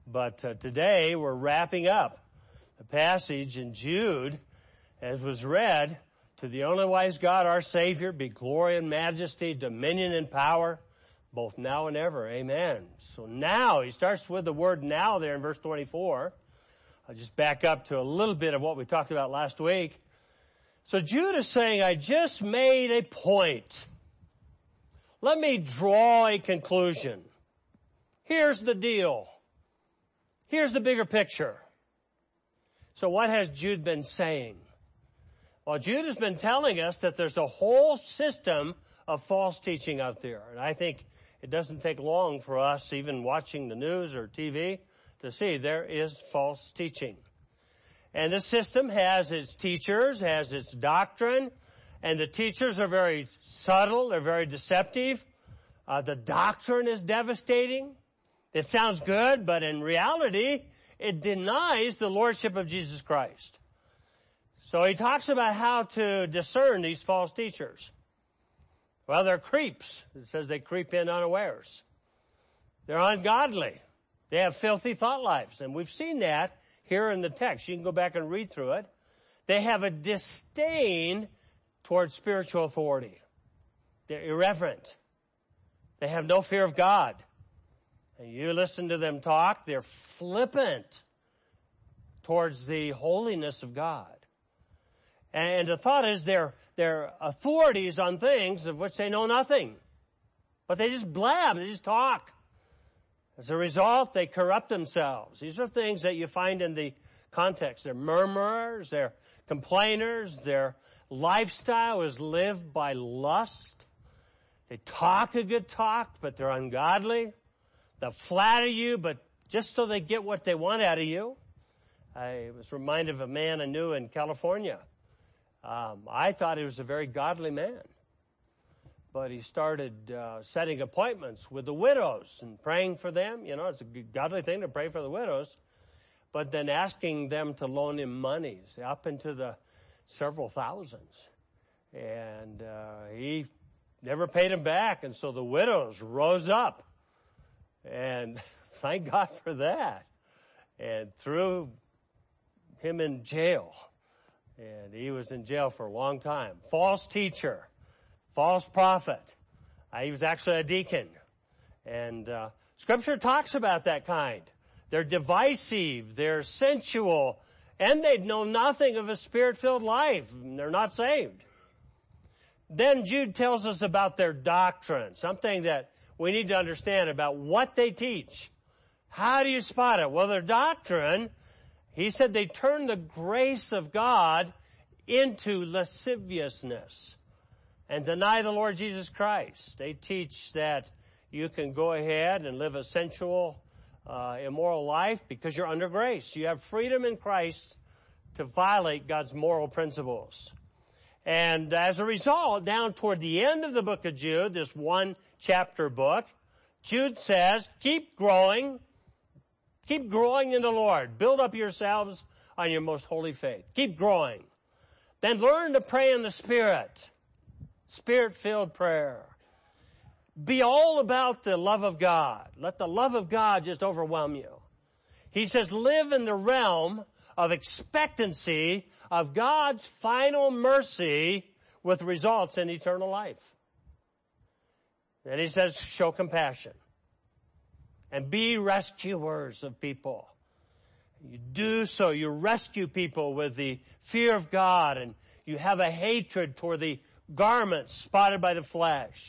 But today we're wrapping up the passage in Jude, as was read, to the only wise God, our Savior, be glory and majesty, dominion and power, both now and ever. Amen. So now, he starts with the word now there in verse 24. I'll just back up to a little bit of what we talked about last week. So Jude is saying, I just made a point. Let me draw a conclusion. Here's the deal. Here's the bigger picture. So what has Jude been saying? Well, Jude has been telling us that there's a whole system of false teaching out there. And I think it doesn't take long for us, even watching the news or TV, to see there is false teaching. And this system has its teachers, has its doctrine, and the teachers are very subtle, they're very deceptive. The doctrine is devastating. It sounds good, but in reality, it denies the lordship of Jesus Christ. So he talks about how to discern these false teachers. Well, they're creeps. It says they creep in unawares. They're ungodly. They have filthy thought lives, and we've seen that here in the text. You can go back and read through it. They have a disdain towards spiritual authority. They're irreverent. They have no fear of God. And you listen to them talk, they're flippant towards the holiness of God. And the thought is they're authorities on things of which they know nothing. But they just blab, they just talk. As a result, they corrupt themselves. These are things that you find in the context. They're murmurers, they're complainers, their lifestyle is lived by lust. They talk a good talk, but they're ungodly. They'll flatter you, but just so they get what they want out of you. I was reminded of a man I knew in California. I thought he was a very godly man. But he started setting appointments with the widows and praying for them. You know, it's a godly thing to pray for the widows. But then asking them to loan him monies up into the several thousands. And he never paid him back. And so the widows rose up. And thank God for that. And threw him in jail. And he was in jail for a long time. False teacher. False prophet. He was actually a deacon. And Scripture talks about that kind. They're divisive. They're sensual. And they know nothing of a Spirit-filled life. They're not saved. Then Jude tells us about their doctrine. Something that we need to understand about what they teach. How do you spot it? Well, their doctrine, he said they turn the grace of God into lasciviousness and deny the Lord Jesus Christ. They teach that you can go ahead and live a sensual, immoral life because you're under grace. You have freedom in Christ to violate God's moral principles. And as a result, down toward the end of the book of Jude, this one chapter book, Jude says, keep growing in the Lord. Build up yourselves on your most holy faith. Keep growing. Then learn to pray in the Spirit. Spirit-filled prayer. Be all about the love of God. Let the love of God just overwhelm you. He says, live in the realm of expectancy of God's final mercy with results in eternal life. Then he says, show compassion and be rescuers of people. You do so, you rescue people with the fear of God, and you have a hatred toward the garments spotted by the flesh.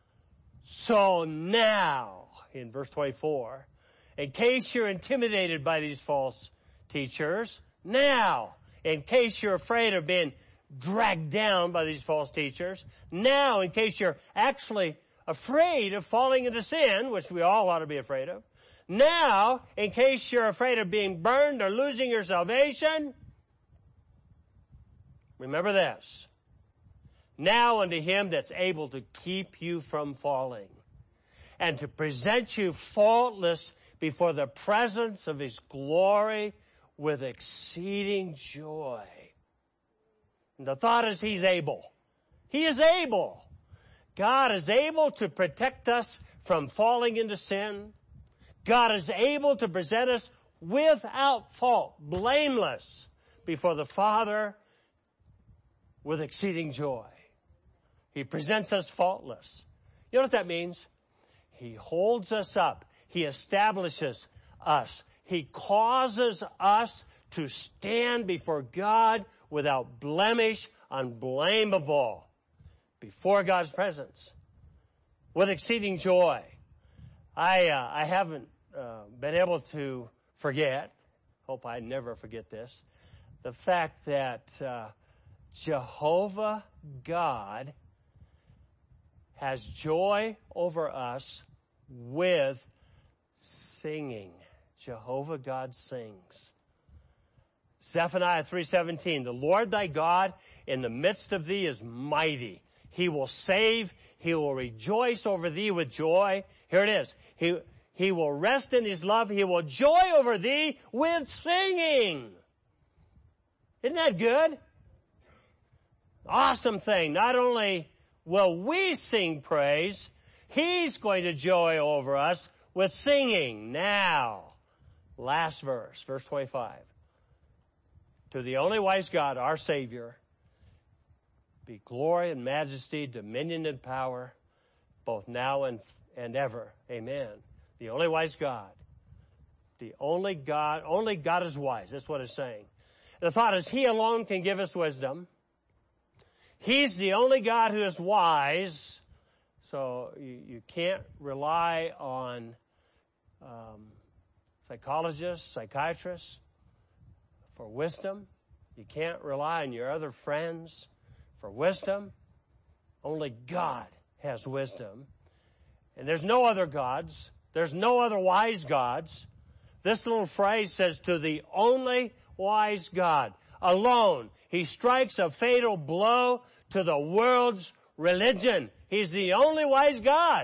So now, in verse 24, in case you're intimidated by these false teachers, now, in case you're afraid of being dragged down by these false teachers, now, in case you're actually afraid of falling into sin, which we all ought to be afraid of, now, in case you're afraid of being burned or losing your salvation, remember this. Now unto him that's able to keep you from falling and to present you faultless before the presence of his glory with exceeding joy. And the thought is he's able. He is able. God is able to protect us from falling into sin. God is able to present us without fault, blameless, before the Father with exceeding joy. He presents us faultless. You know what that means? He holds us up. He establishes us. He causes us to stand before God without blemish, unblameable, before God's presence, with exceeding joy. I haven't been able to forget, hope I never forget this, the fact that Jehovah God has joy over us with singing. Jehovah God sings. Zephaniah 3:17, the Lord thy God in the midst of thee is mighty. He will save. He will rejoice over thee with joy. Here it is. He will rest in his love. He will joy over thee with singing. Isn't that good? Awesome thing. Not only will we sing praise, he's going to joy over us with singing. Now, last verse 25. To the only wise God, our Savior, be glory and majesty, dominion and power, both now and ever. Amen. The only wise God. The only God is wise. That's what it's saying. The thought is he alone can give us wisdom. He's the only God who is wise. So you can't rely on psychologists, psychiatrists for wisdom. You can't rely on your other friends for wisdom. Only God has wisdom. And there's no other gods. There's no other wise gods. This little phrase says, to the only wise God. Alone. He strikes a fatal blow to the world's religion. He's the only wise God.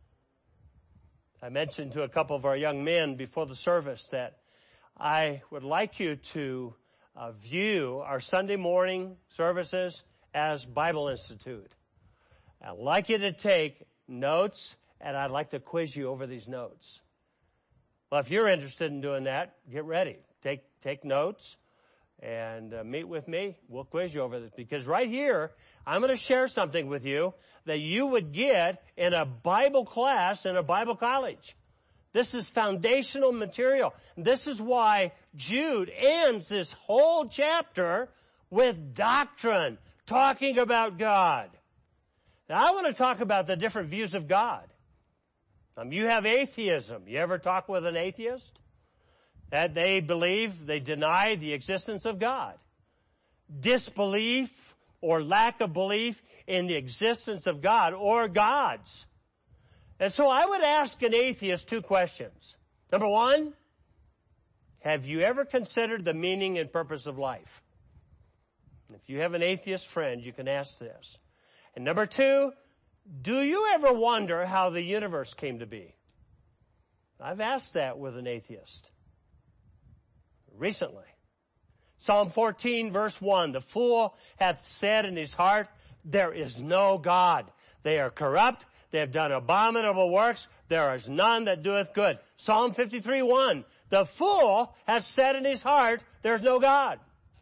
I mentioned to a couple of our young men before the service that I would like you to view our Sunday morning services as Bible Institute. I'd like you to take notes, and I'd like to quiz you over these notes. Well, if you're interested in doing that, get ready. Take notes and meet with me. We'll quiz you over this, because right here, I'm going to share something with you that you would get in a Bible class in a Bible college. This is foundational material. This is why Jude ends this whole chapter with doctrine, talking about God. Now, I want to talk about the different views of God. You have atheism. You ever talk with an atheist? That they deny the existence of God. Disbelief or lack of belief in the existence of God or gods. And so I would ask an atheist two questions. Number one, have you ever considered the meaning and purpose of life? If you have an atheist friend, you can ask this. And number two, do you ever wonder how the universe came to be? I've asked that with an atheist recently. Psalm 14, verse 1, the fool hath said in his heart, there is no God. They are corrupt. They have done abominable works. There is none that doeth good. Psalm 53, 1, the fool has said in his heart, there's no God.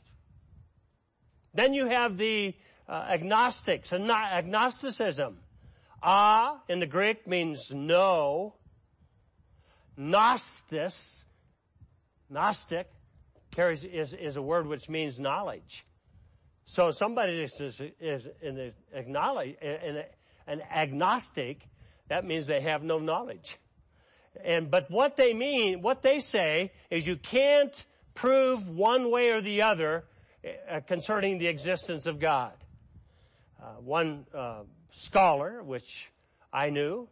Then you have the agnostics, and agnosticism. In the Greek means no. Gnostic is a word which means knowledge. So somebody is an agnostic, that means they have no knowledge. But what they say is you can't prove one way or the other concerning the existence of God. One scholar, which I knew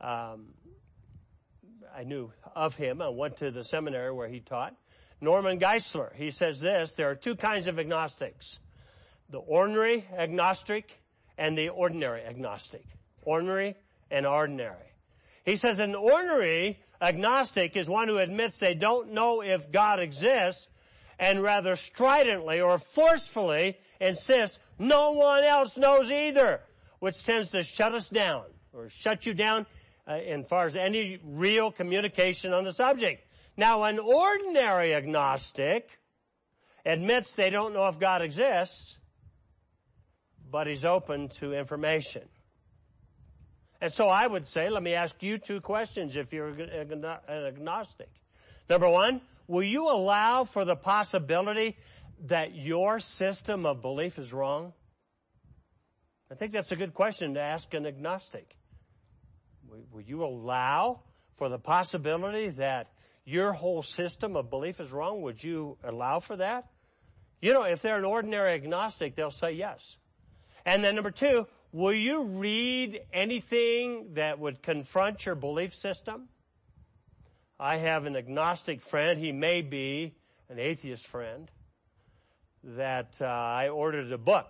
of him. I went to the seminary where he taught. Norman Geisler, he says this, there are two kinds of agnostics. The ornery agnostic and the ordinary agnostic. Ornery and ordinary. He says an ornery agnostic is one who admits they don't know if God exists and rather stridently or forcefully insists no one else knows either, which tends to shut us down or shut you down as far as any real communication on the subject. Now, an ordinary agnostic admits they don't know if God exists, but he's open to information. And so I would say, let me ask you two questions if you're an agnostic. Number one, will you allow for the possibility that your system of belief is wrong? I think that's a good question to ask an agnostic. Will you allow for the possibility that your whole system of belief is wrong? Would you allow for that? You know, if they're an ordinary agnostic, they'll say yes. And then number two, will you read anything that would confront your belief system? I have an agnostic friend. He may be an atheist friend that I ordered a book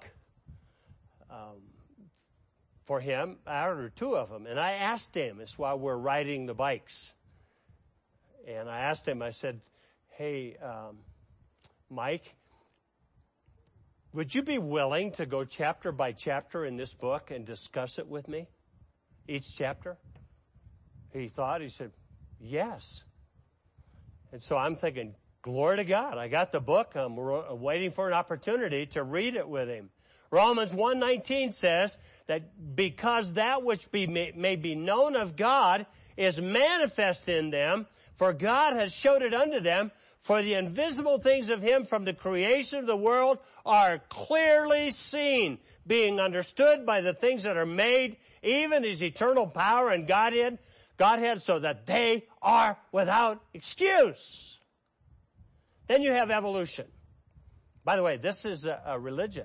for him. I ordered two of them. And I asked him, it's while we're riding the bikes. And I asked him, I said, hey, Mike, would you be willing to go chapter by chapter in this book and discuss it with me? Each chapter? He said, yes. And so I'm thinking, glory to God. I got the book. I'm waiting for an opportunity to read it with him. Romans 1:19 says that because that which may be known of God is manifest in them, for God has showed it unto them, for the invisible things of him from the creation of the world are clearly seen, being understood by the things that are made, even his eternal power and Godhead, so that they are without excuse. Then you have evolution. By the way, this is a religion.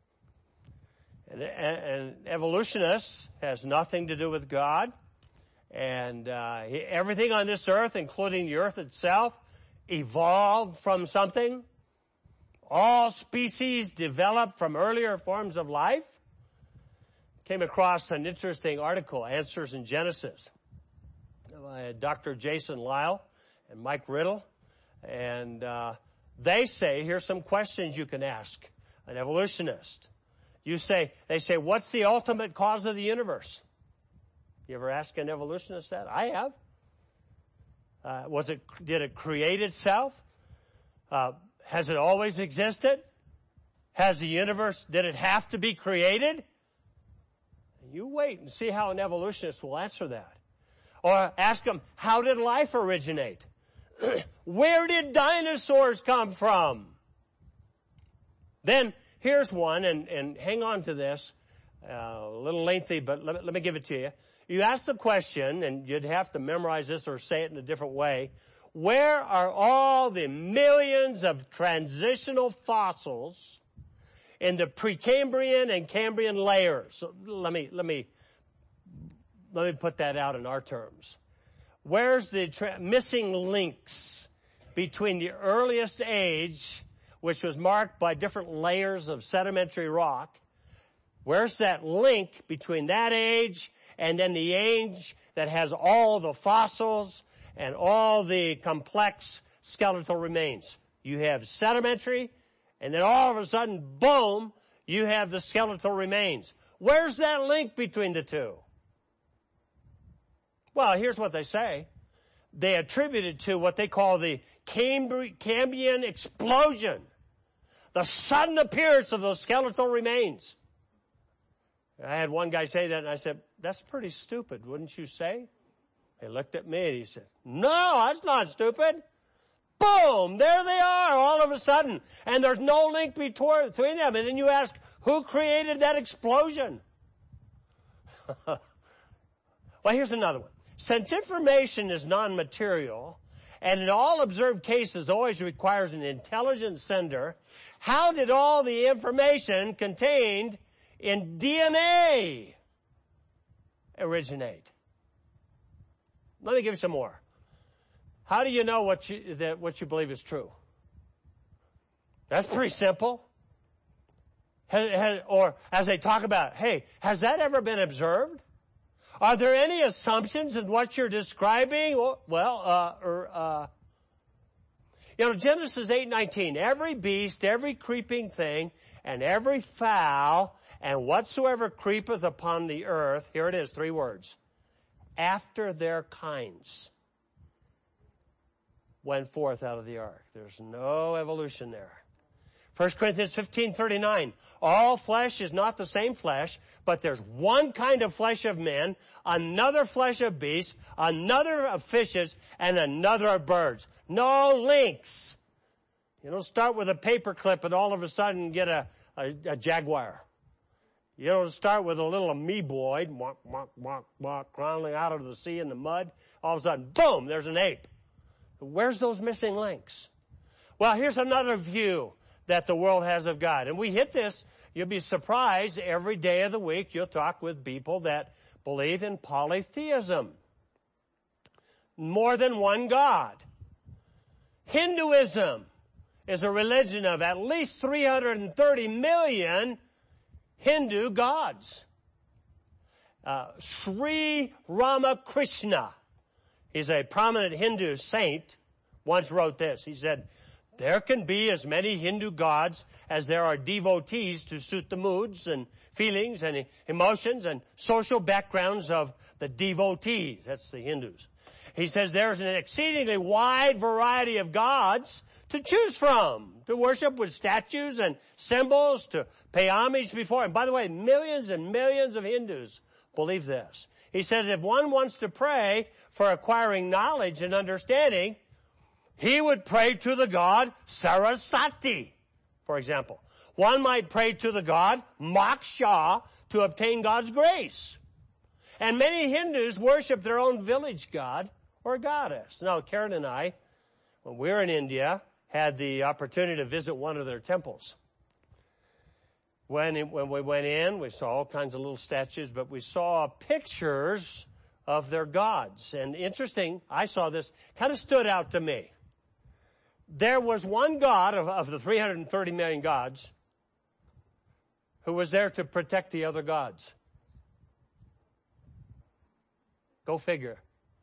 And evolutionists has nothing to do with God. And everything on this earth, including the earth itself, evolved from something. All species developed from earlier forms of life. Came across an interesting article, Answers in Genesis, by Dr. Jason Lisle and Mike Riddle. And they say, here's some questions you can ask an evolutionist. They say, what's the ultimate cause of the universe? You ever ask an evolutionist that? I have. Did it create itself? Has it always existed? Has the universe, did it have to be created? You wait and see how an evolutionist will answer that. Or ask them, how did life originate? Where did dinosaurs come from? Then, here's one, and hang on to this, a little lengthy, but let me give it to you. You ask the question, and you'd have to memorize this or say it in a different way. Where are all the millions of transitional fossils in the Precambrian and Cambrian layers? So let me put that out in our terms. Where's the missing links between the earliest age, which was marked by different layers of sedimentary rock? Where's that link between that age and then the age that has all the fossils and all the complex skeletal remains? You have sedimentary, and then all of a sudden, boom, you have the skeletal remains. Where's that link between the two? Well, here's what they say. They attribute it to what they call the Cambrian explosion, the sudden appearance of those skeletal remains. I had one guy say that, and I said, that's pretty stupid, wouldn't you say? He looked at me, and he said, no, that's not stupid. Boom, there they are all of a sudden, and there's no link between them. And then you ask, who created that explosion? Well, here's another one. Since information is non-material, and in all observed cases always requires an intelligent sender, how did all the information contained in DNA originate? Let me give you some more. How do you know what you believe is true? That's pretty simple. Or as they talk about, hey, has that ever been observed? Are there any assumptions in what you're describing? Genesis 8:19, every beast, every creeping thing, and every fowl, and whatsoever creepeth upon the earth, here it is, 3 words, after their kinds went forth out of the ark. There's no evolution there. 1 Corinthians 15:39. All flesh is not the same flesh, but there's one kind of flesh of men, another flesh of beasts, another of fishes, and another of birds. No links. You don't start with a paper clip and all of a sudden get a jaguar. You don't start with a little amoeboid, crawling out of the sea in the mud. All of a sudden, boom, there's an ape. Where's those missing links? Well, here's another view that the world has of God. And we hit this, you'll be surprised, every day of the week you'll talk with people that believe in polytheism. More than one God. Hinduism is a religion of at least 330 million Hindu gods. Sri Ramakrishna, he's a prominent Hindu saint, once wrote this. He said, there can be as many Hindu gods as there are devotees to suit the moods and feelings and emotions and social backgrounds of the devotees. That's the Hindus. He says there's an exceedingly wide variety of gods to choose from, to worship with statues and symbols, to pay homage before. And by the way, millions and millions of Hindus believe this. He says if one wants to pray for acquiring knowledge and understanding, he would pray to the god Saraswati, for example. One might pray to the god Moksha to obtain God's grace. And many Hindus worship their own village god or goddess. Now, Karen and I, when we were in India, had the opportunity to visit one of their temples. When we went in, we saw all kinds of little statues, but we saw pictures of their gods. And interesting, I saw this, kind of stood out to me. There was one god of the 330 million gods who was there to protect the other gods. Go figure.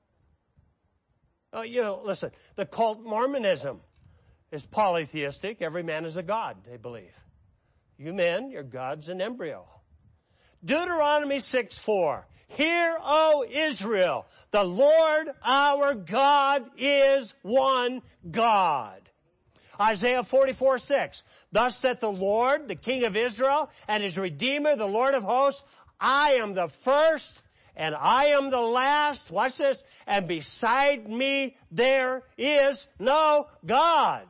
Oh, listen, the cult Mormonism is polytheistic. Every man is a god, they believe. You men, you're gods in embryo. Deuteronomy 6:4. Hear, O Israel, the Lord our God is one God. Isaiah 44:6. Thus saith the Lord, the King of Israel, and his Redeemer, the Lord of hosts, I am the first and I am the last. Watch this. And beside me there is no God.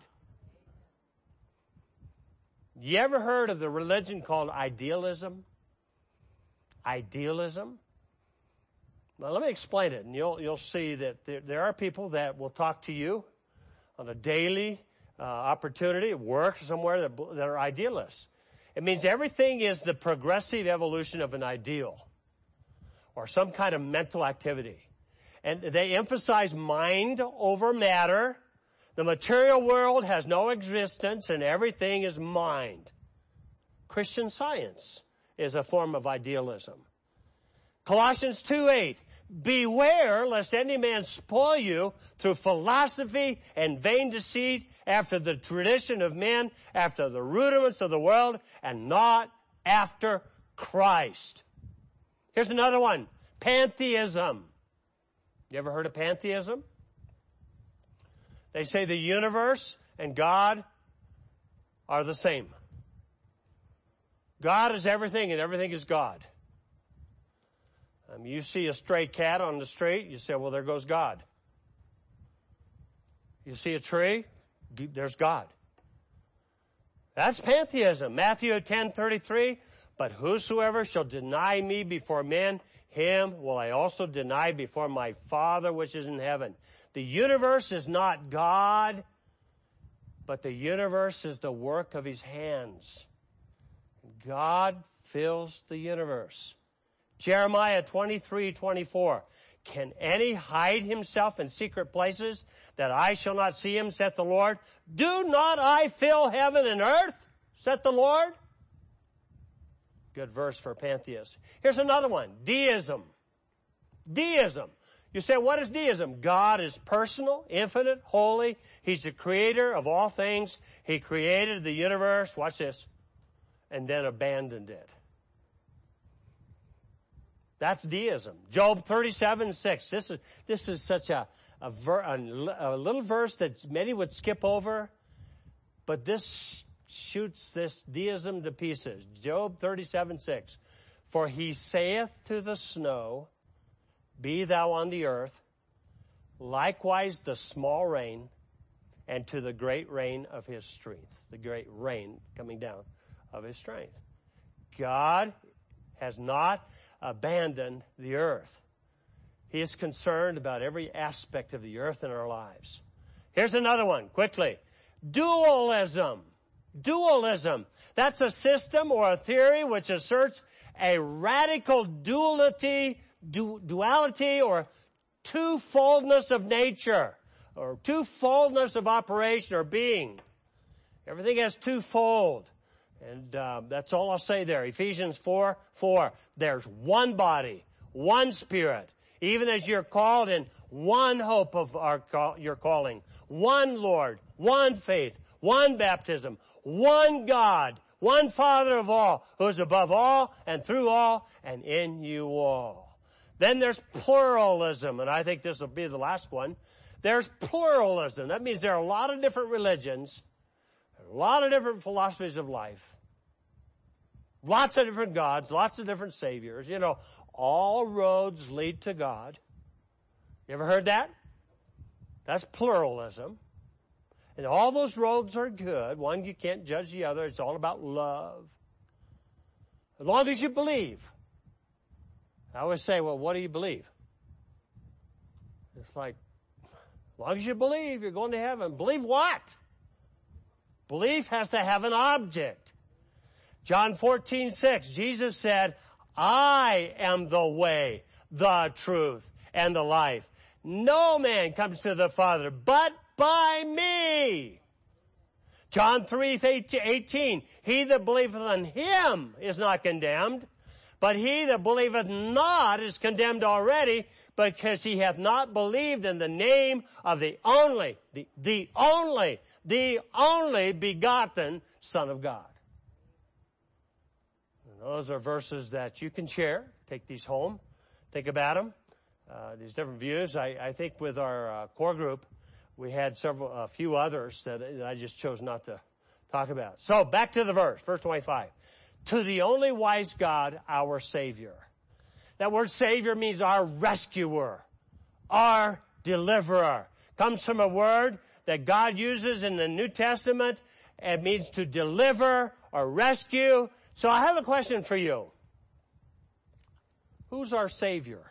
You ever heard of the religion called idealism? Idealism? Well, let me explain it, and you'll see that there are people that will talk to you on a daily opportunity at work somewhere that are idealists. It means everything is the progressive evolution of an ideal or some kind of mental activity. And they emphasize mind over matter. The material world has no existence and everything is mind. Christian Science is a form of idealism. Colossians 2:8. Beware lest any man spoil you through philosophy and vain deceit after the tradition of men, after the rudiments of the world, and not after Christ. Here's another one. Pantheism. You ever heard of pantheism? They say the universe and God are the same. God is everything and everything is God. You see a stray cat on the street, you say, well, there goes God. You see a tree, there's God. That's pantheism. Matthew 10:33, but whosoever shall deny me before men, him will I also deny before my Father which is in heaven. The universe is not God, but the universe is the work of his hands. God fills the universe. Jeremiah 23:24. Can any hide himself in secret places that I shall not see him, saith the Lord? Do not I fill heaven and earth, saith the Lord? Good verse for pantheists. Here's another one. Deism. Deism. You say, what is deism? God is personal, infinite, holy. He's the creator of all things. He created the universe, watch this, and then abandoned it. That's deism. Job 37:6. This is such a little verse that many would skip over, but this shoots this deism to pieces. Job 37:6. For he saith to the snow, be thou on the earth, likewise the small rain, and to the great rain of his strength. The great rain coming down of his strength. God has not abandoned the earth. He is concerned about every aspect of the earth in our lives. Here's another one, quickly. Dualism. Dualism. That's a system or a theory which asserts a radical duality or twofoldness of nature, or twofoldness of operation or being. Everything has twofold. And that's all I'll say there. Ephesians 4:4. There's one body, one spirit, even as you're called in one hope of your calling, one Lord, one faith, one baptism, one God, one Father of all, who is above all and through all and in you all. Then there's pluralism, and I think this will be the last one. There's pluralism. That means there are a lot of different religions, a lot of different philosophies of life, lots of different gods, lots of different saviors. You know, all roads lead to God. You ever heard that? That's pluralism. And all those roads are good. One, you can't judge the other. It's all about love. As long as you believe. I always say, well, what do you believe? It's like, as long as you believe, you're going to heaven. Believe what? Belief has to have an object. John 14:6, Jesus said, I am the way, the truth, and the life. No man comes to the Father but by me. John 3:18, he that believeth on him is not condemned, but he that believeth not is condemned already, because he hath not believed in the name of the only begotten Son of God. And those are verses that you can share. Take these home. Think about them. These different views. I think with our core group, we had a few others that I just chose not to talk about. So back to the verse 25. To the only wise God, our Savior. That word Savior means our rescuer, our deliverer. Comes from a word that God uses in the New Testament. It means to deliver or rescue. So I have a question for you. Who's our Savior?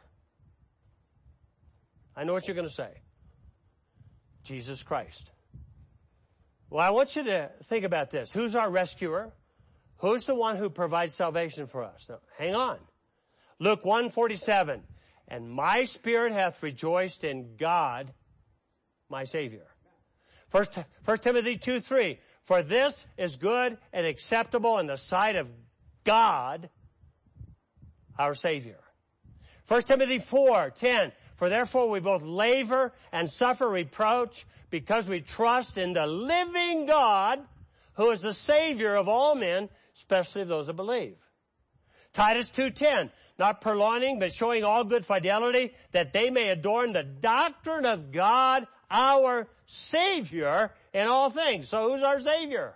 I know what you're going to say. Jesus Christ. Well, I want you to think about this. Who's our rescuer? Who's the one who provides salvation for us? Now, hang on. Luke 1:47. And my spirit hath rejoiced in God, my Savior. First Timothy 2:3. For this is good and acceptable in the sight of God, our Savior. 1 Timothy 4:10. For therefore we both labor and suffer reproach because we trust in the living God, who is the Savior of all men, especially of those that believe. Titus 2:10, not purloining, but showing all good fidelity, that they may adorn the doctrine of God, our Savior, in all things. So who's our Savior?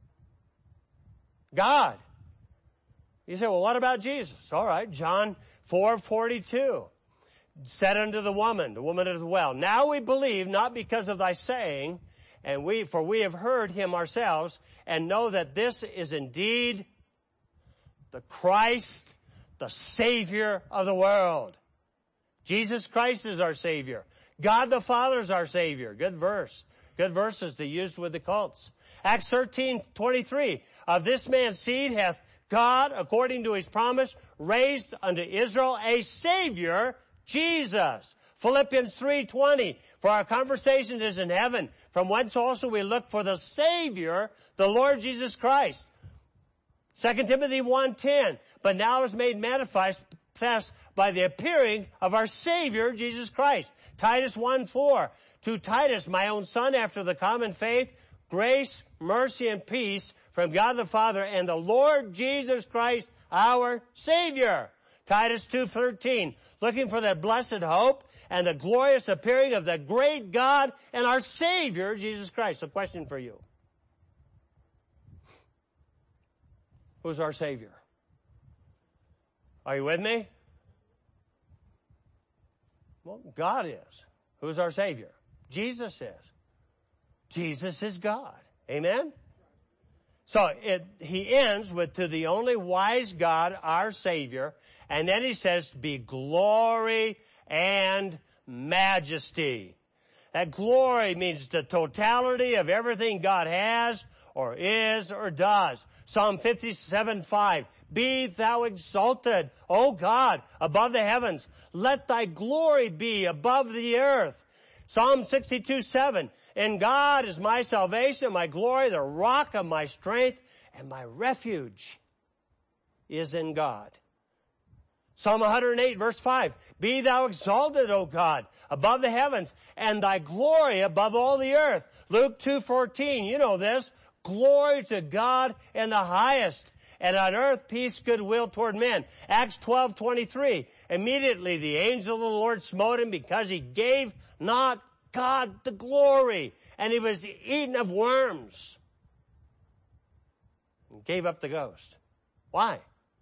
God. You say, well, what about Jesus? All right, John 4:42. Said unto the woman at the well, now we believe not because of thy saying, for we have heard him ourselves, and know that this is indeed the Christ, the Savior of the world. Jesus Christ is our Savior. God the Father is our Savior. Good verse. Good verses to use with the cults. Acts 13:23. Of this man's seed hath God, according to his promise, raised unto Israel a Savior, Jesus. Philippians 3:20. For our conversation is in heaven, from whence also we look for the Savior, the Lord Jesus Christ. 2 Timothy 1:10. But now is made manifest by the appearing of our Savior, Jesus Christ. Titus 1:4. To Titus, my own son, after the common faith, grace, mercy, and peace from God the Father and the Lord Jesus Christ, our Savior. Titus 2:13, looking for that blessed hope and the glorious appearing of the great God and our Savior, Jesus Christ. A question for you. Who's our Savior? Are you with me? Well, God is. Who's our Savior? Jesus is. Jesus is God. Amen? So he ends with, to the only wise God, our Savior, and then he says, be glory and majesty. That glory means the totality of everything God has, or is, or does. Psalm 57:5, be thou exalted, O God, above the heavens. Let thy glory be above the earth. Psalm 62:7, and God is my salvation, my glory, the rock of my strength, and my refuge is in God. Psalm 108 verse 5, be thou exalted, O God, above the heavens, and thy glory above all the earth. Luke 2:14, you know this, glory to God in the highest, and on earth peace, goodwill toward men. Acts 12:23, immediately the angel of the Lord smote him because he gave not God the glory, and he was eaten of worms. And gave up the ghost. Why?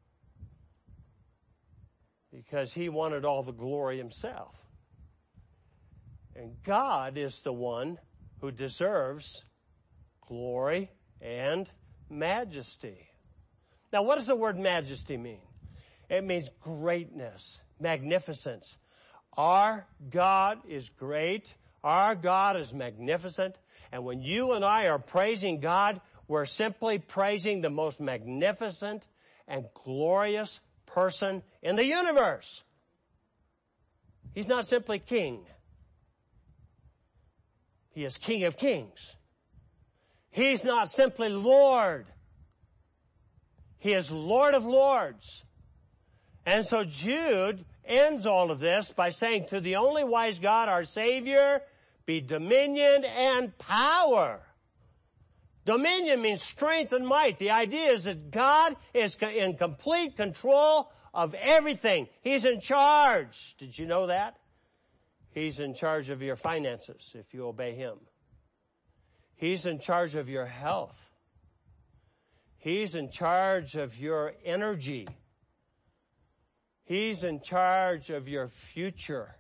Because he wanted all the glory himself. And God is the one who deserves glory and majesty. Now, what does the word majesty mean? It means greatness, magnificence. Our God is great. Our God is magnificent. And when you and I are praising God, we're simply praising the most magnificent and glorious person in the universe. He's not simply king. He is King of Kings. He's not simply Lord. He is Lord of Lords. And so Jude ends all of this by saying, to the only wise God, our Savior, be dominion and power. Dominion means strength and might. The idea is that God is in complete control of everything. He's in charge. Did you know that? He's in charge of your finances if you obey him. He's in charge of your health. He's in charge of your energy. He's in charge of your future.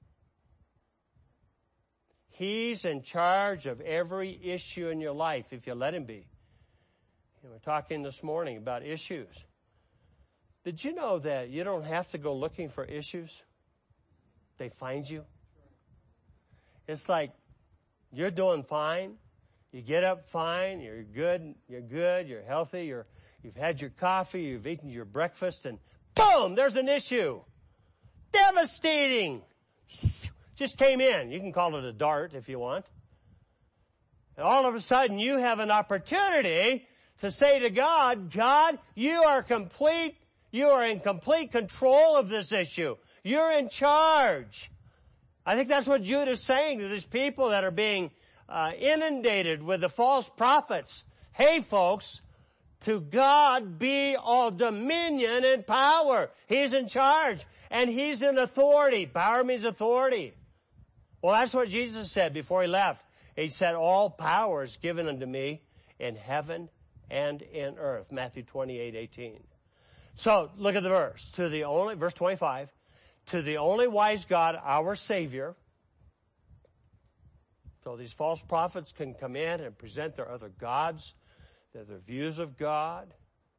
He's in charge of every issue in your life, if you let him be. We're talking this morning about issues. Did you know that you don't have to go looking for issues? They find you. It's like you're doing fine. You get up fine. You're good. You're healthy. You've had your coffee. You've eaten your breakfast, and boom, there's an issue. Devastating. Just came in. You can call it a dart if you want. And all of a sudden you have an opportunity to say to God, God, you are in complete control of this issue. You're in charge. I think that's what Jude is saying to these people that are being inundated with the false prophets. Hey folks, to God be all dominion and power. He's in charge and he's in authority. Power means authority. Well, that's what Jesus said before he left. He said, all power is given unto me in heaven and in earth. Matthew 28:18. So look at the verse. Verse 25, to the only wise God, our Savior. So these false prophets can come in and present their other gods, their views of God.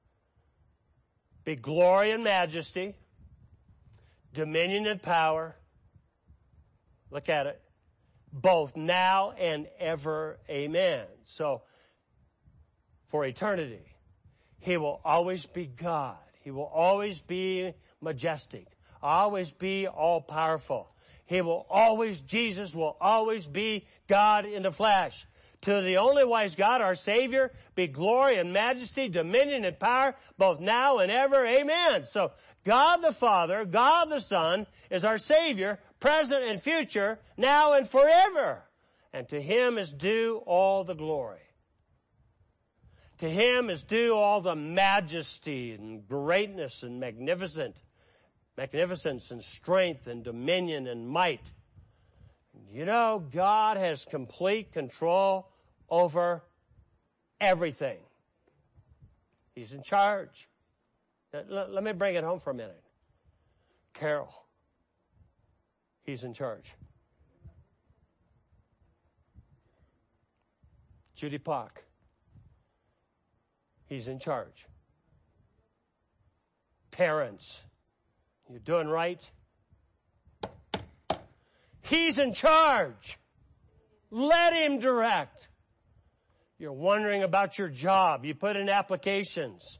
Be glory and majesty, dominion and power. Look at it. Both now and ever. Amen. So, for eternity, he will always be God. He will always be majestic. Always be all-powerful. Jesus will always be God in the flesh. To the only wise God, our Savior, be glory and majesty, dominion and power, both now and ever. Amen. So, God the Father, God the Son is our Savior, present and future, now and forever. And to him is due all the glory. To him is due all the majesty and greatness and magnificent magnificence and strength and dominion and might. You know, God has complete control over everything. He's in charge. Let me bring it home for a minute. Carol, He's in charge. Judy Pock, He's in charge. Parents, you're doing right? He's in charge. Let Him direct. You're wondering about your job. You put in applications.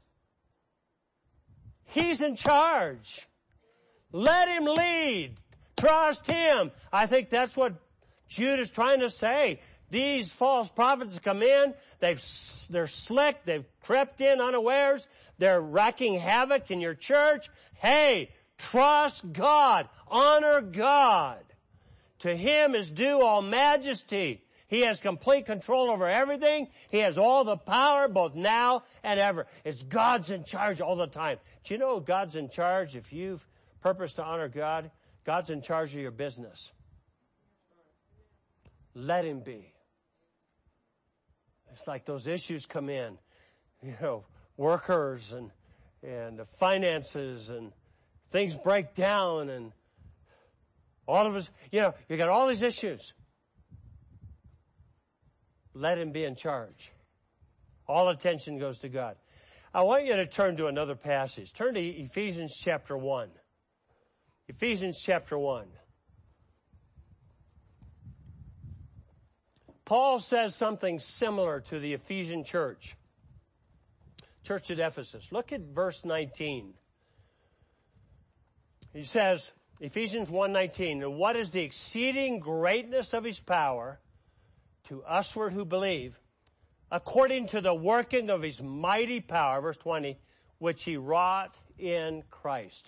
He's in charge. Let Him lead. Trust Him. I think that's what Jude is trying to say. These false prophets come in. They're slick. They've crept in unawares. They're wreaking havoc in your church. Hey, trust God. Honor God. To Him is due all majesty. He has complete control over everything. He has all the power both now and ever. It's God's in charge all the time. Do you know God's in charge? If you've purposed to honor God, God's in charge of your business. Let Him be. It's like those issues come in, you know, workers and finances and things break down and all of us, you know, you got all these issues. Let Him be in charge. All attention goes to God. I want you to turn to another passage. Turn to Ephesians chapter 1. Ephesians chapter 1. Paul says something similar to the Ephesian church at Ephesus. Look at verse 19. He says, Ephesians 1:19, and what is the exceeding greatness of His power to usward who believe, according to the working of His mighty power, verse 20, which He wrought in Christ.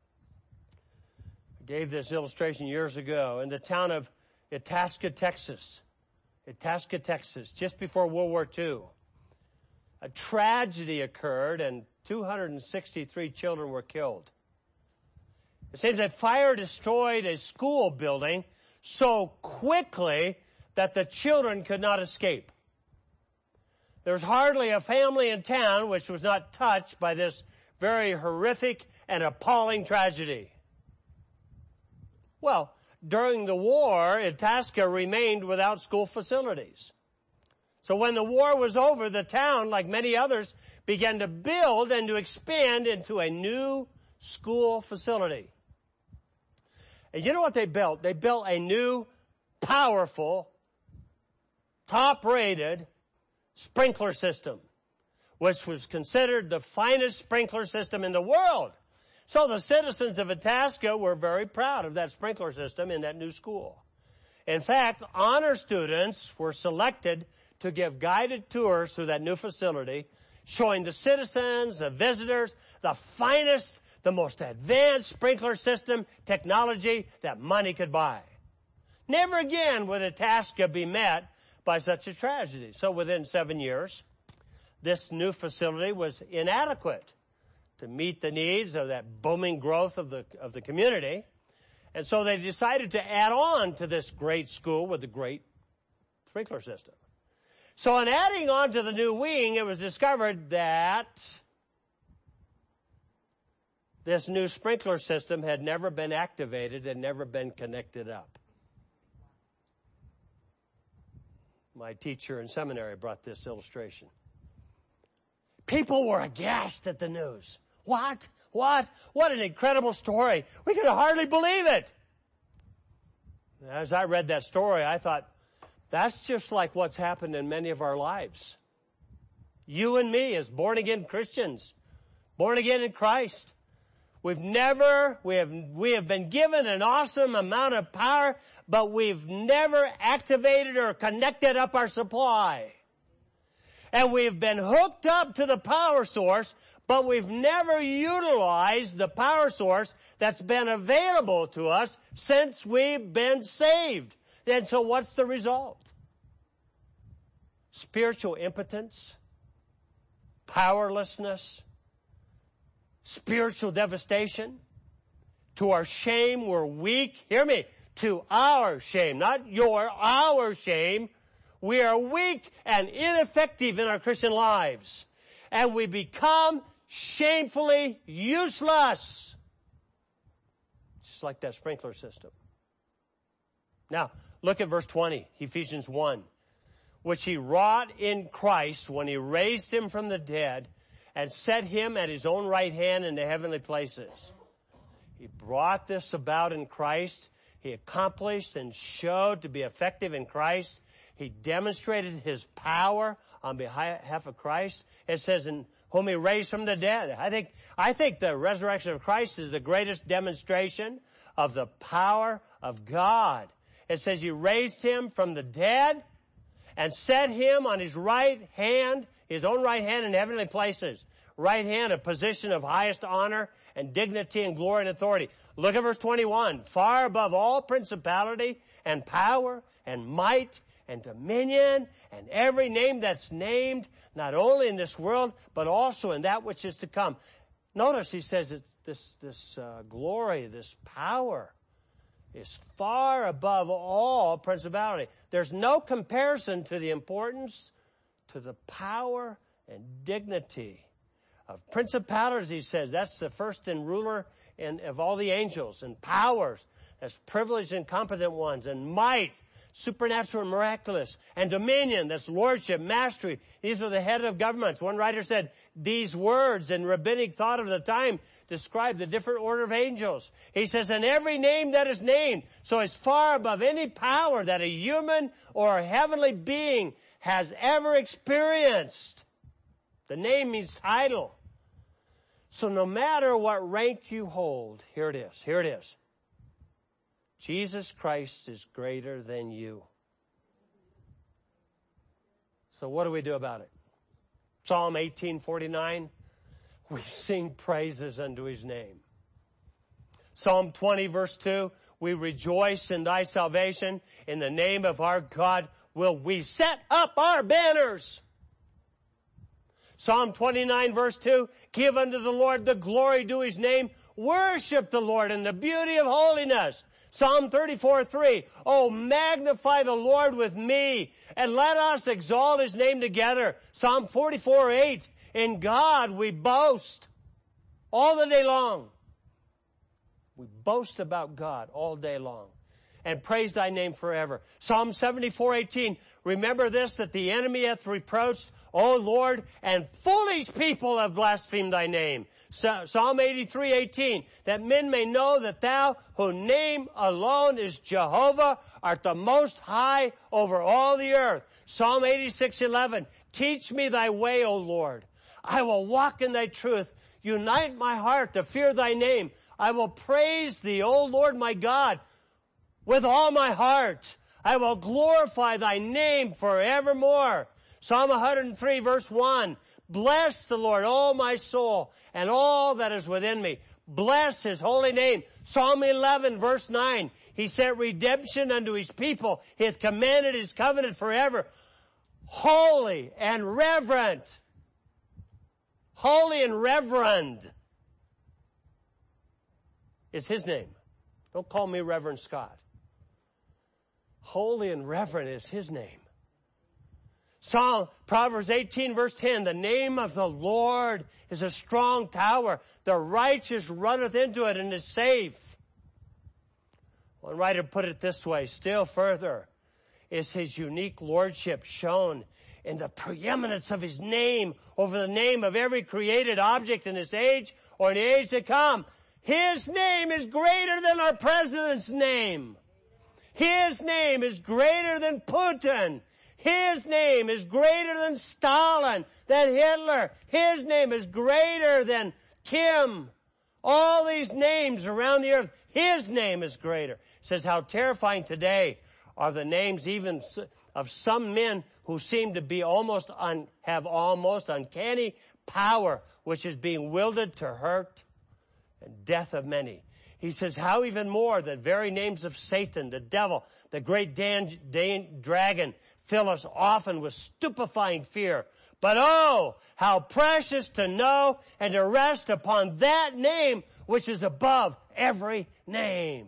I gave this illustration years ago in the town of Itasca, Texas, just before World War II. A tragedy occurred and 263 children were killed. It seems that fire destroyed a school building so quickly that the children could not escape. There was hardly a family in town which was not touched by this very horrific and appalling tragedy. Well, during the war, Itasca remained without school facilities. So when the war was over, the town, like many others, began to build and to expand into a new school facility. And you know what they built? They built a new, powerful, top-rated sprinkler system, which was considered the finest sprinkler system in the world. So the citizens of Itasca were very proud of that sprinkler system in that new school. In fact, honor students were selected to give guided tours through that new facility, showing the citizens, the visitors, the finest, the most advanced sprinkler system technology that money could buy. Never again would Itasca be met by such a tragedy. So within 7 years, this new facility was inadequate to meet the needs of that booming growth of the community. And so they decided to add on to this great school with a great sprinkler system. So in adding on to the new wing, it was discovered that this new sprinkler system had never been activated and never been connected up. My teacher in seminary brought this illustration. People were aghast at the news. What? What an incredible story. We could hardly believe it. As I read that story, I thought, that's just like what's happened in many of our lives. You and me as born-again Christians, born again in Christ. We have been given an awesome amount of power, but we've never activated or connected up our supply. And we've been hooked up to the power source, but we've never utilized the power source that's been available to us since we've been saved. And so what's the result? Spiritual impotence, powerlessness, spiritual devastation. To our shame, we're weak. Hear me. To our shame, not our shame. We are weak and ineffective in our Christian lives. And we become shamefully useless. Just like that sprinkler system. Now, look at verse 20, Ephesians 1. Which he wrought in Christ when he raised him from the dead and set him at his own right hand in the heavenly places. He brought this about in Christ. He accomplished and showed to be effective in Christ. He demonstrated his power on behalf of Christ. It says, in whom he raised from the dead. I think the resurrection of Christ is the greatest demonstration of the power of God. It says he raised him from the dead and set him on his right hand, his own right hand in heavenly places. Right hand, a position of highest honor and dignity and glory and authority. Look at verse 21. Far above all principality and power and might and dominion and every name that's named, not only in this world, but also in that which is to come. Notice he says it's this glory, this power is far above all principality. There's no comparison to the importance, to the power and dignity of principalities, he says. That's the first in ruler of all the angels. And powers, that's privileged and competent ones. And might, supernatural and miraculous. And dominion, that's lordship, mastery. These are the head of governments. One writer said, these words in rabbinic thought of the time describe the different order of angels. He says, and every name that is named. So it's far above any power that a human or a heavenly being has ever experienced. The name means title. So no matter what rank you hold, here it is. Jesus Christ is greater than you. So what do we do about it? Psalm 18:49, we sing praises unto his name. Psalm 20 verse 2, we rejoice in thy salvation. In the name of our God will we set up our banners. Psalm 29 verse 2, give unto the Lord the glory due his name. Worship the Lord in the beauty of holiness. Psalm 34:3, oh, magnify the Lord with me, and let us exalt his name together. Psalm 44:8, in God we boast all the day long. We boast about God all day long. And praise thy name forever. Psalm 74:18, remember this, that the enemy hath reproached, O Lord, and foolish people have blasphemed thy name. Psalm 83:18, that men may know that thou, whose name alone is Jehovah, art the most high over all the earth. Psalm 86:11, teach me thy way, O Lord. I will walk in thy truth. Unite my heart to fear thy name. I will praise thee, O Lord my God, with all my heart. I will glorify thy name forevermore. Psalm 103 verse 1, bless the Lord, O my soul, and all that is within me. Bless his holy name. Psalm 11 verse 9, he set redemption unto his people. He hath commanded his covenant forever. Holy and reverent. Holy and reverend is his name. Don't call me Reverend Scott. Holy and reverent is his name. Proverbs 18 verse 10, the name of the Lord is a strong tower. The righteous runneth into it and is safe. One writer put it this way, still further is his unique lordship shown in the preeminence of his name over the name of every created object in this age or in the age to come. His name is greater than our president's name. His name is greater than Putin. His name is greater than Stalin, than Hitler. His name is greater than Kim. All these names around the earth, his name is greater. It says how terrifying today are the names even of some men who seem to be have almost uncanny power, which is being wielded to hurt and death of many. He says, how even more the very names of Satan, the devil, the great dragon, fill us often with stupefying fear. But oh, how precious to know and to rest upon that name which is above every name.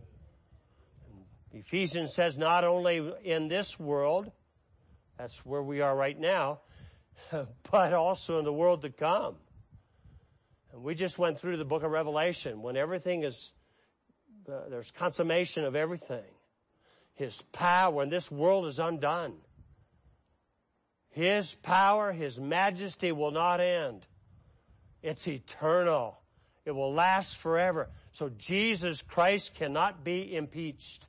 Ephesians says not only in this world, that's where we are right now, but also in the world to come. And we just went through the book of Revelation when everything is, there's consummation of everything. His power, when this world is undone. His power, His majesty will not end. It's eternal. It will last forever. So Jesus Christ cannot be impeached.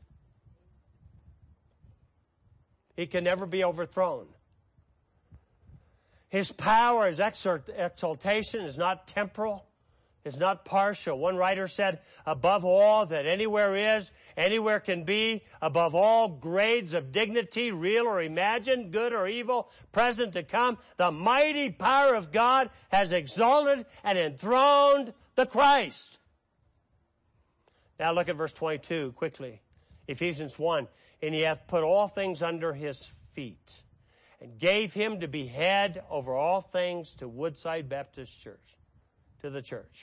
He can never be overthrown. His power, His exaltation is not temporal. It's not partial. One writer said, above all that anywhere is, anywhere can be, above all grades of dignity, real or imagined, good or evil, present to come, the mighty power of God has exalted and enthroned the Christ. Now look at verse 22 quickly. Ephesians 1. And He hath put all things under His feet, and gave Him to be head over all things to Woodside Baptist Church, to the church.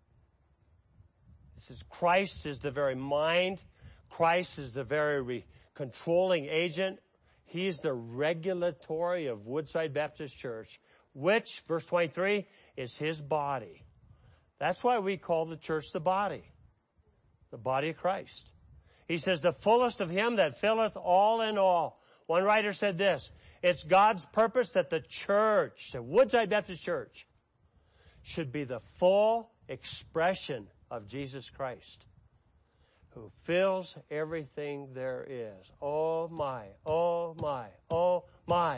This is Christ is the very mind. Christ is the very controlling agent. He is the regulatory of Woodside Baptist Church, which, verse 23, is His body. That's why we call the church the body of Christ. He says, the fullest of Him that filleth all in all. One writer said this, it's God's purpose that the church, the Woodside Baptist Church, should be the full expression of Jesus Christ, who fills everything there is. Oh my, oh my, oh my.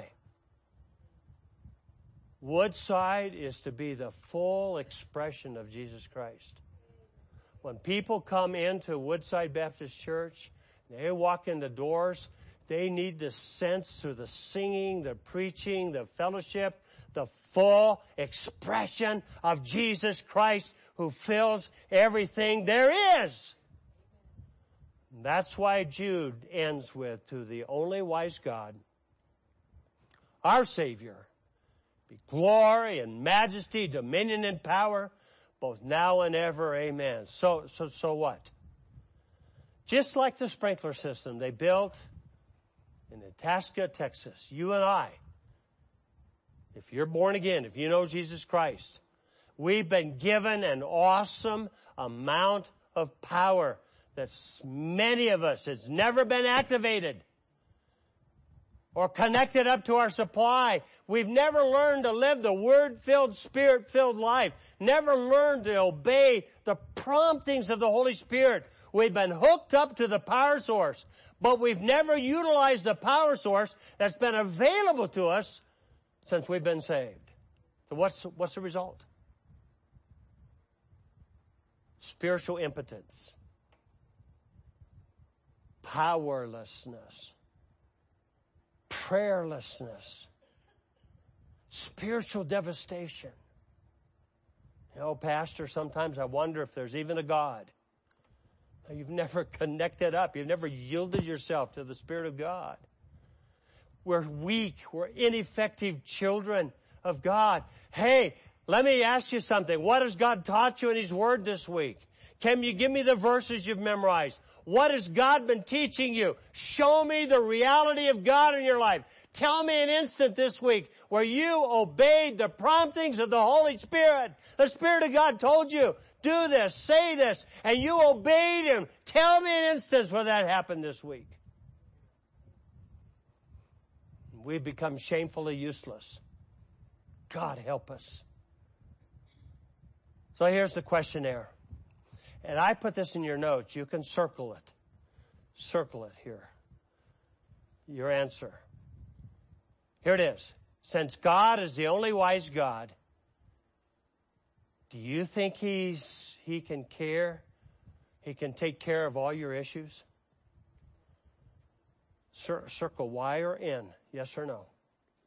Woodside is to be the full expression of Jesus Christ. When people come into Woodside Baptist Church, they walk in the doors, they need the sense through the singing, the preaching, the fellowship, the full expression of Jesus Christ who fills everything there is. That's why Jude ends with, to the only wise God, our Savior, be glory and majesty, dominion and power, both now and ever. Amen. So what? Just like the sprinkler system they built in Itasca, Texas, you and I, if you're born again, if you know Jesus Christ, we've been given an awesome amount of power that's many of us, it's never been activated or connected up to our supply. We've never learned to live the Word-filled, Spirit-filled life. Never learned to obey the promptings of the Holy Spirit. We've been hooked up to the power source, but we've never utilized the power source that's been available to us since we've been saved. So what's the result? Spiritual impotence. Powerlessness. Prayerlessness. Spiritual devastation. You know, Pastor, sometimes I wonder if there's even a God. You've never connected up. You've never yielded yourself to the Spirit of God. We're weak. We're ineffective children of God. Hey, let me ask you something. What has God taught you in His Word this week? Can you give me the verses you've memorized? What has God been teaching you? Show me the reality of God in your life. Tell me an instant this week where you obeyed the promptings of the Holy Spirit. The Spirit of God told you, do this, say this, and you obeyed Him. Tell me an instance where that happened this week. We've become shamefully useless. God help us. So here's the questionnaire. And I put this in your notes. You can circle it. Circle it here. Your answer. Here it is. Since God is the only wise God, do you think He can care? He can take care of all your issues? Circle Y or N. Yes or no?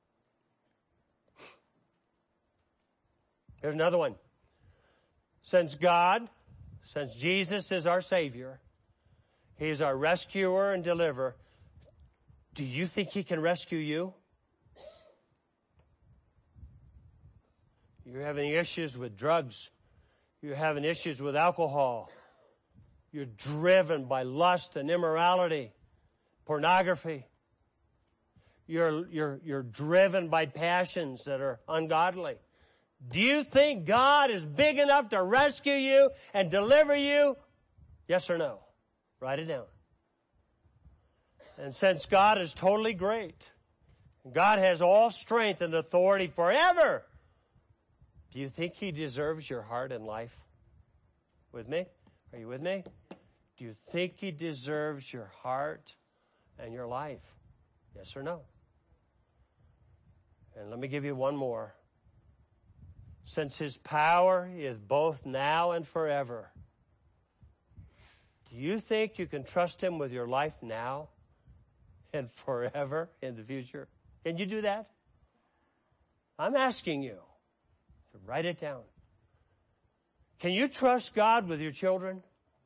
Here's another one. Since Jesus is our Savior, He's our rescuer and deliverer, do you think He can rescue you? You're having issues with drugs. You're having issues with alcohol. You're driven by lust and immorality, pornography. You're driven by passions that are ungodly. Do you think God is big enough to rescue you and deliver you? Yes or no? Write it down. And since God is totally great, God has all strength and authority forever, do you think He deserves your heart and life? With me? Are you with me? Do you think He deserves your heart and your life? Yes or no? And let me give you one more. Since His power is both now and forever, do you think you can trust Him with your life now and forever in the future? Can you do that? I'm asking you to write it down. Can you trust God with your children?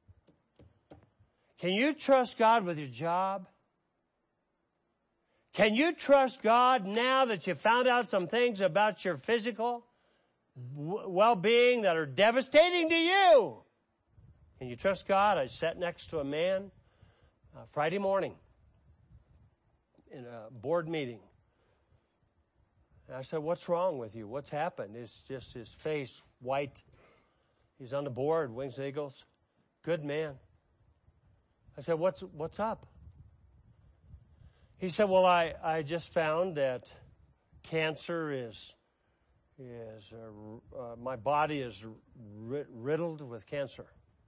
Can you trust God with your job? Can you trust God now that you found out some things about your physical well-being that are devastating to you? Can you trust God? I sat next to a man Friday morning in a board meeting. And I said, "What's wrong with you? What's happened?" It's just his face white. He's on the board, Wings and Eagles. Good man. I said, what's up? He said, "Well, I just found that cancer is my body is riddled with cancer.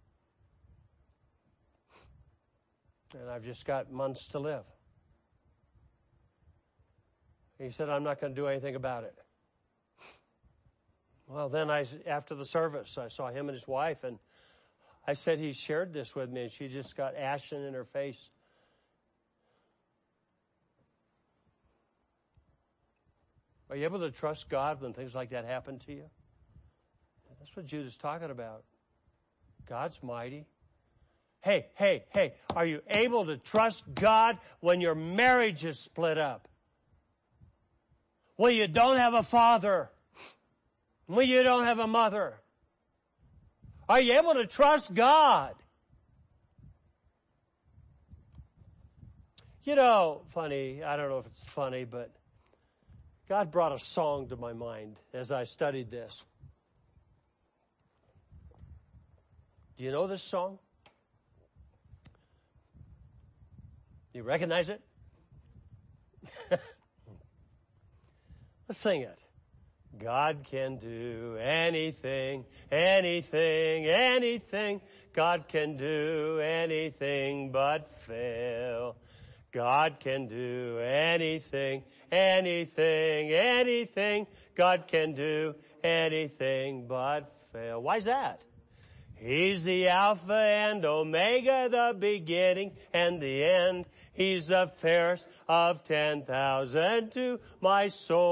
And I've just got months to live." He said, "I'm not going to do anything about it." Well, then after the service, I saw him and his wife, and I said, "He shared this with me," and she just got ashen in her face. Are you able to trust God when things like that happen to you? That's what Jude is talking about. God's mighty. Hey, are you able to trust God when your marriage is split up? When you don't have a father? When you don't have a mother? Are you able to trust God? You know, funny, I don't know if it's funny, but God brought a song to my mind as I studied this. Do you know this song? Do you recognize it? Let's sing it. God can do anything, anything, anything. God can do anything but fail. God can do anything, anything, anything. God can do anything but fail. Why is that? He's the Alpha and Omega, the beginning and the end. He's the fairest of 10,000 to my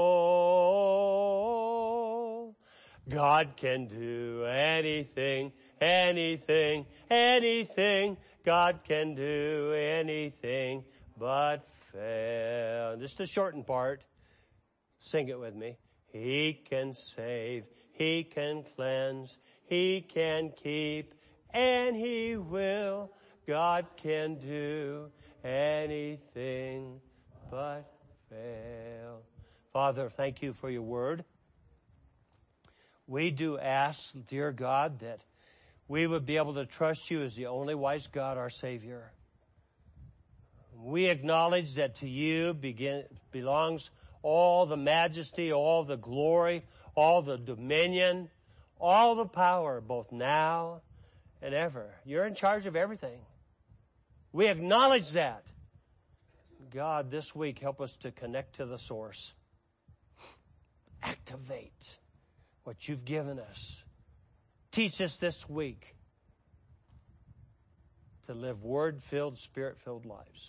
soul. God can do anything, anything, anything. God can do anything but fail. Just the shortened part. Sing it with me. He can save. He can cleanse. He can keep, and He will. God can do anything but fail. Father, thank You for Your word. We do ask, dear God, that we would be able to trust You as the only wise God, our Savior. We acknowledge that to You belongs all the majesty, all the glory, all the dominion, all the power, both now and ever. You're in charge of everything. We acknowledge that. God, this week, help us to connect to the source. Activate what You've given us. Teach us this week to live Word-filled, Spirit-filled lives.